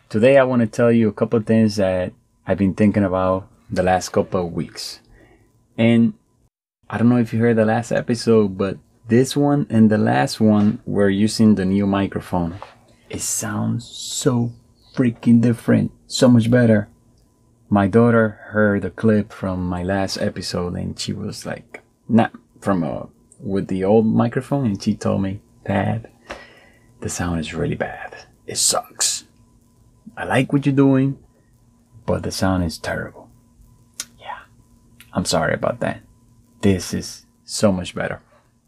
Today I want to tell you a couple of things that I've been thinking about the last couple of weeks. And I don't know if you heard the last episode, but this one and the last one were using the new microphone. It sounds so freaking different, so much better. My daughter heard a clip from my last episode and she was like, with the old microphone, and she told me, Dad, the sound is really bad. It sucks. I like what you're doing, but the sound is terrible. Yeah, I'm sorry about that. This is so much better.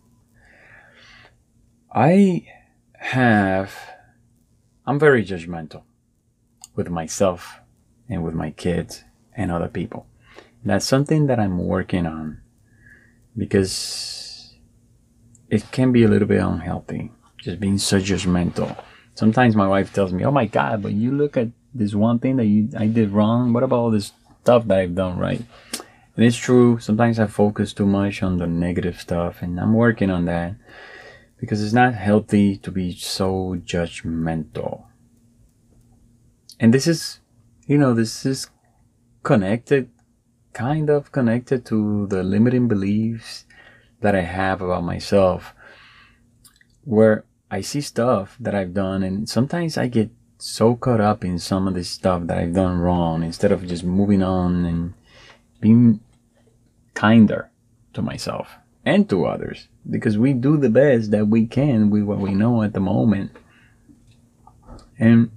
I'm very judgmental with myself and with my kids and other people. That's something that I'm working on because it can be a little bit unhealthy, just being so judgmental. Sometimes my wife tells me, oh my God, but you look at this one thing that I did wrong. What about all this stuff that I've done right? And it's true. Sometimes I focus too much on the negative stuff, and I'm working on that because it's not healthy to be so judgmental. And this is connected, kind of connected to the limiting beliefs that I have about myself, where I see stuff that I've done and sometimes I get so caught up in some of this stuff that I've done wrong instead of just moving on and being kinder to myself and to others, because we do the best that we can with what we know at the moment. And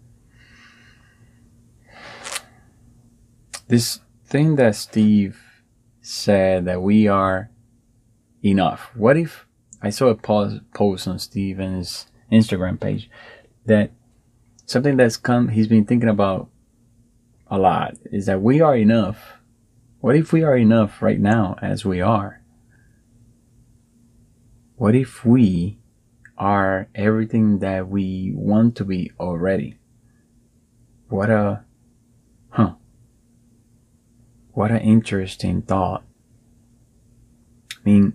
this thing that Steve said, that we are enough. What if I saw a post on Steven's Instagram page that something he's been thinking about a lot is that we are enough. What if we are enough right now as we are? What if we are everything that we want to be already? What an interesting thought. I mean,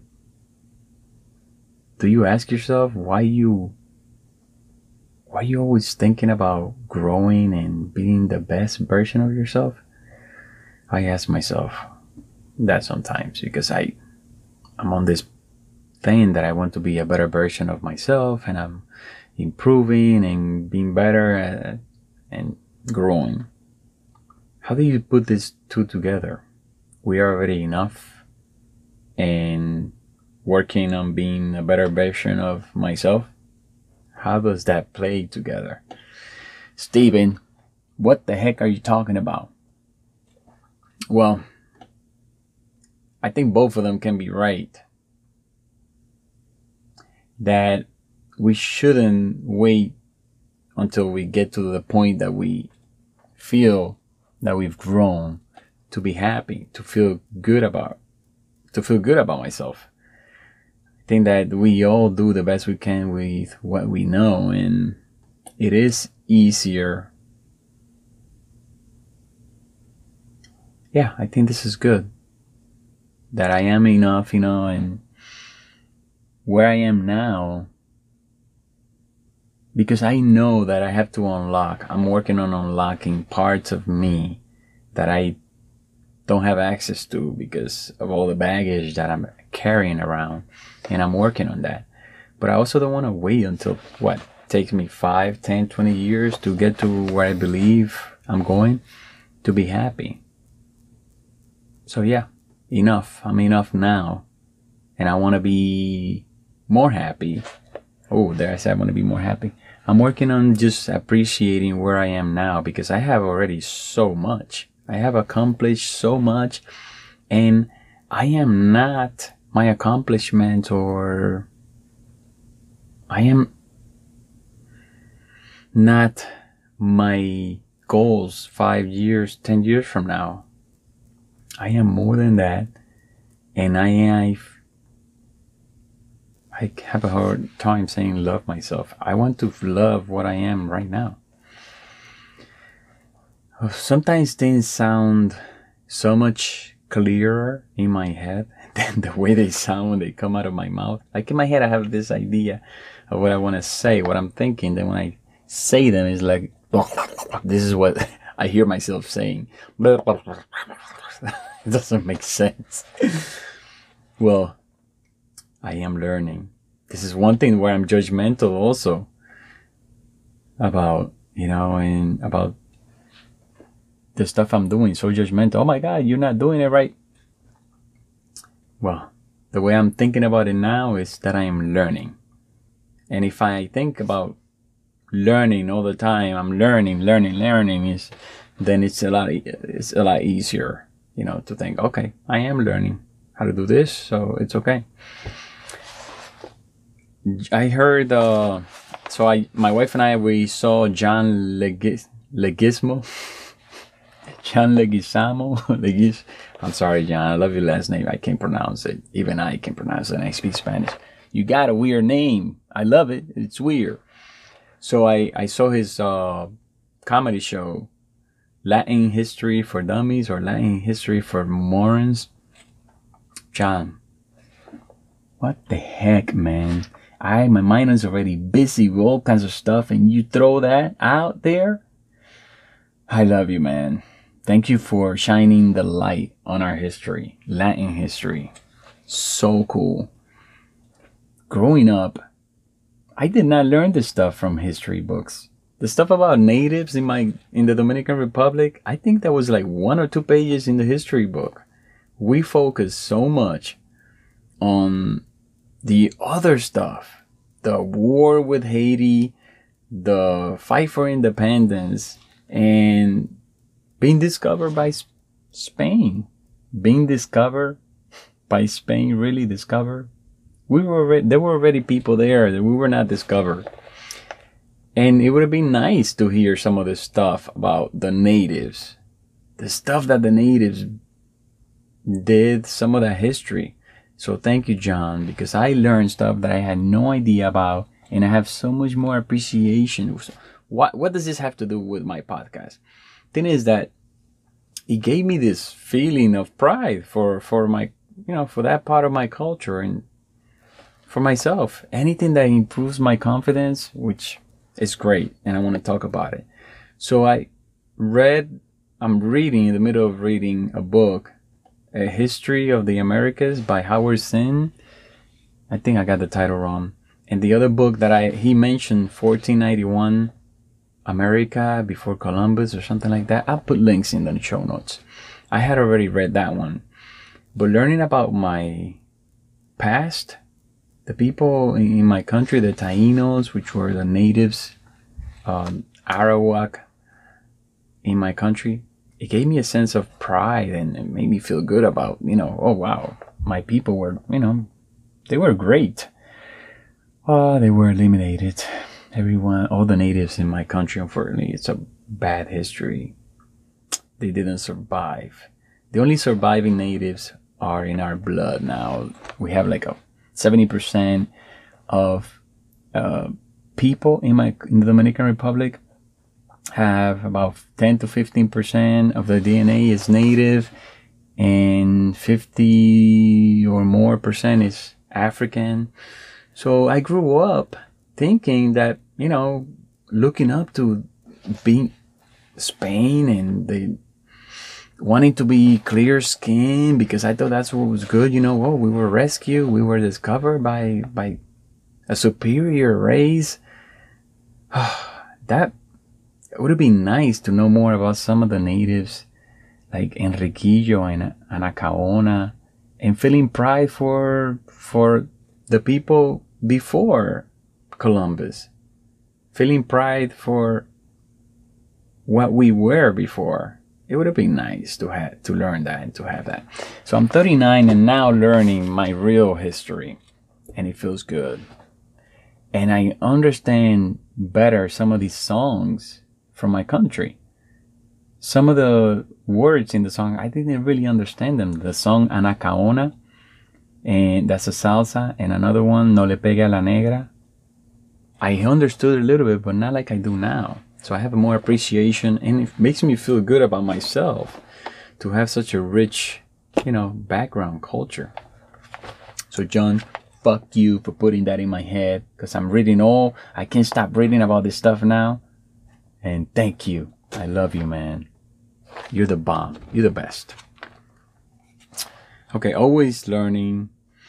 do you ask yourself why you always thinking about growing and being the best version of yourself? I ask myself that sometimes because I'm on this thing that I want to be a better version of myself, and I'm improving and being better and growing. How do you put these two together? We are already enough and working on being a better version of myself. How does that play together? Steven, what the heck are you talking about? Well, I think both of them can be right. That we shouldn't wait until we get to the point that we feel that we've grown to be happy, to feel good about myself. I think that we all do the best we can with what we know, and it is easier. Yeah, I think this is good. That I am enough, and where I am now, because I know that I have to unlock. I'm working on unlocking parts of me that I don't have access to because of all the baggage that I'm carrying around, and I'm working on that. But I also don't want to wait until it takes me 5, 10, 20 years to get to where I believe I'm going to be happy. So yeah, enough. I'm enough now, and I want to be more happy. Oh, there I said I want to be more happy. I'm working on just appreciating where I am now because I have already so much. I have accomplished so much, and I am not my accomplishment, or I am not my goals 5 years, 10 years from now. I am more than that, and I have a hard time saying love myself. I want to love what I am right now. Sometimes things sound so much clearer in my head than the way they sound when they come out of my mouth. Like in my head, I have this idea of what I want to say, what I'm thinking. Then when I say them, it's like This is what I hear myself saying. It doesn't make sense. Well, I am learning. This is one thing where I'm judgmental also about, and about the stuff I'm doing. So judgmental. Oh my God, you're not doing it right. Well, the way I'm thinking about it now is that I am learning. And if I think about learning all the time, I'm learning, then it's a lot easier, to think, okay, I am learning how to do this, so it's okay. I heard, my wife and I, we saw John Leguizamo. John Leguizamo. I'm sorry, John. I love your last name. I can't pronounce it. Even I can pronounce it, and I speak Spanish. You got a weird name. I love it. It's weird. So I saw his comedy show, Latin History for Dummies or Latin History for Morons. John, what the heck, man? My mind is already busy with all kinds of stuff, and you throw that out there? I love you, man. Thank you for shining the light on our history, Latin history. So cool. Growing up, I did not learn this stuff from history books. The stuff about natives in the Dominican Republic, I think that was like 1 or 2 pages in the history book. We focus so much on the other stuff, the war with Haiti, the fight for independence, and being discovered by Spain. Being discovered by Spain, really discovered? There were already people there that we were not discovered. And it would have been nice to hear some of the stuff about the natives. The stuff that the natives did, some of that history. So thank you, John, because I learned stuff that I had no idea about, and I have so much more appreciation. What does this have to do with my podcast? Thing is that it gave me this feeling of pride for my, for that part of my culture and for myself. Anything that improves my confidence, which is great, and I want to talk about it. So I'm reading, in the middle of reading a book, A History of the Americas by Howard Zinn. I think I got the title wrong. And the other book that he mentioned, 1491, America Before Columbus or something like that. I'll put links in the show notes. I had already read that one. But learning about my past, the people in my country, the Taínos, which were the natives, Arawak in my country, it gave me a sense of pride and it made me feel good about, oh wow, my people were, they were great. Oh, they were eliminated. Everyone, all the natives in my country, unfortunately, it's a bad history. They didn't survive. The only surviving natives are in our blood now. We have like a 70% of people in the Dominican Republic have about 10 to 15% of the DNA is native, and 50 or more percent is African. So I grew up thinking that, looking up to being Spain and they wanting to be clear skinned because I thought that's what was good. We were rescued. We were discovered by a superior race. That would have been nice to know more about some of the natives like Enriquillo and Anacaona, and feeling pride for the people before Columbus. Feeling pride for what we were before. It would have been nice to learn that and to have that. So I'm 39 and now learning my real history, and it feels good. And I understand better some of these songs from my country. Some of the words in the song, I didn't really understand them. The song Anacaona, and that's a salsa, and another one, No Le Pegue a la Negra. I understood a little bit, but not like I do now. So I have more appreciation, and it makes me feel good about myself to have such a rich, background culture. So John, fuck you for putting that in my head, because I can't stop reading about this stuff now. And thank you. I love you, man. You're the bomb. You're the best. Okay, always learning.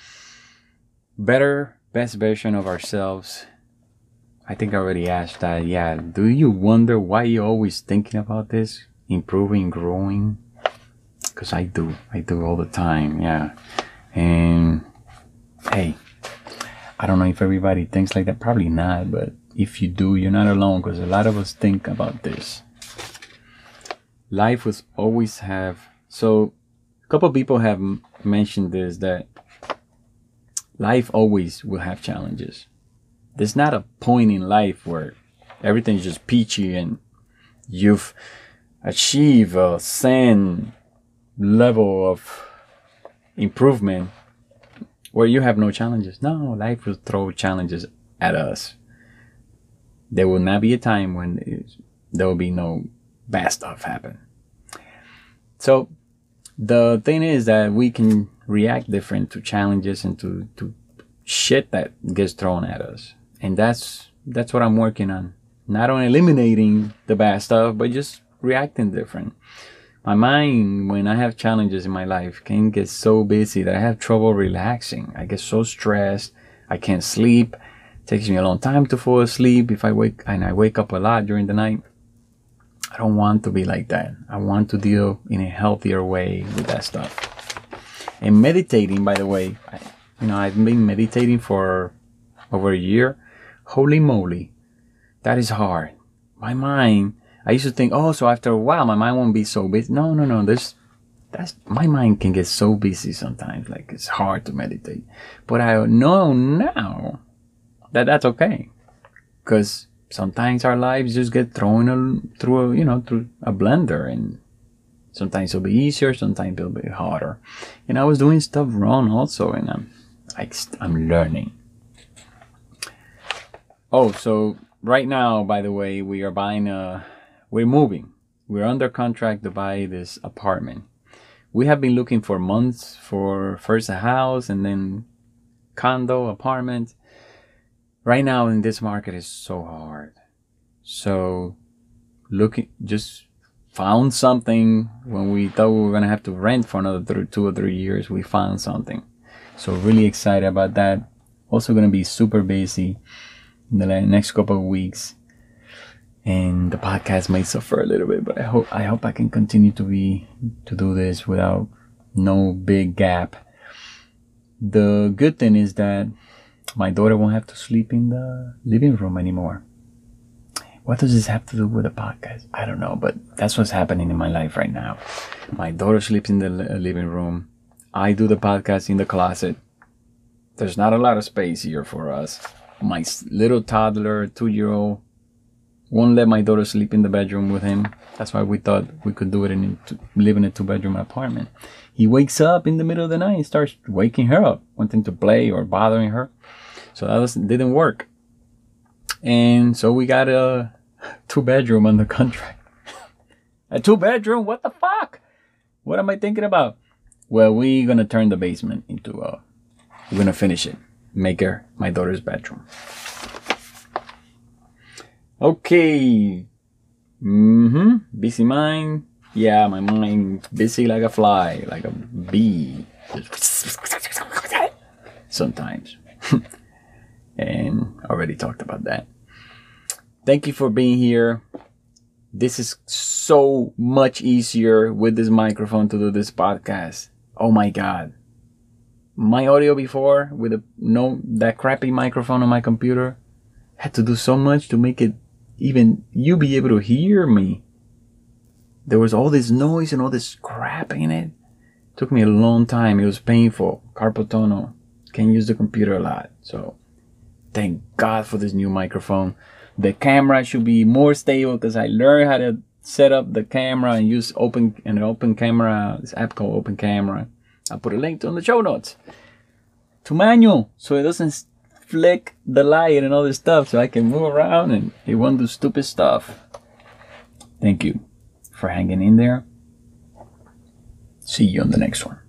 Better, best version of ourselves. I think I already asked that. Yeah, do you wonder why you're always thinking about this? Improving, growing? Because I do all the time. Yeah. And hey, I don't know if everybody thinks like that. Probably not, but if you do, you're not alone, because a lot of us think about this. Life will always have, so a couple of people have mentioned this, that life always will have challenges. There's not a point in life where everything's just peachy and you've achieved a zen level of improvement where you have no challenges. No, life will throw challenges at us. There will not be a time when there will be no bad stuff happen. So the thing is that we can react different to challenges and to shit that gets thrown at us. And that's what I'm working on. Not on eliminating the bad stuff, but just reacting different. My mind, when I have challenges in my life, can get so busy that I have trouble relaxing. I get so stressed. I can't sleep. It takes me a long time to fall asleep. If I wake up a lot during the night. I don't want to be like that. I want to deal in a healthier way with that stuff. And meditating, by the way, I've been meditating for over a year. Holy moly, that is hard. My mind, I used to think, oh, so after a while, my mind won't be so busy. No. My mind can get so busy sometimes, like it's hard to meditate. But I know now that that's okay, because sometimes our lives just get thrown through a blender, and sometimes it'll be easier, sometimes it'll be harder. And I was doing stuff wrong also, and I'm learning. Oh, so right now, by the way, we are we're moving. We're under contract to buy this apartment. We have been looking for months for first a house and then condo, apartment. Right now in this market is so hard. So just found something when we thought we were going to have to rent for another 2 or 3 years. We found something. So really excited about that. Also going to be super busy in the next couple of weeks. And the podcast may suffer a little bit, but I hope I can continue to do this without no big gap. The good thing is that my daughter won't have to sleep in the living room anymore. What does this have to do with the podcast? I don't know, but that's what's happening in my life right now. My daughter sleeps in the living room. I do the podcast in the closet. There's not a lot of space here for us. My little toddler, 2-year-old, won't let my daughter sleep in the bedroom with him. That's why we thought we could do it live in a 2-bedroom apartment. He wakes up in the middle of the night and starts waking her up, wanting to play or bothering her. So that didn't work. And so we got a 2-bedroom under contract. A 2-bedroom? What the fuck? What am I thinking about? Well, we're going to turn the basement into we're going to finish it. Make her my daughter's bedroom. Okay. Busy mind. Yeah, my mind busy like a fly, like a bee. Sometimes. And already talked about that. Thank you for being here. This is so much easier with this microphone to do this podcast. Oh my God. My audio before with that crappy microphone on my computer had to do so much to make it even you be able to hear me. There was all this noise and all this crap in it. Took me a long time. It was painful. Carpal tunnel. Can't use the computer a lot. So thank God for this new microphone. The camera should be more stable because I learned how to set up the camera and use open camera. This app called Open Camera. I'll put a link on the show notes. To manual, so it doesn't flick the light and all this stuff, so I can move around and it won't do stupid stuff. Thank you for hanging in there. See you on the next one.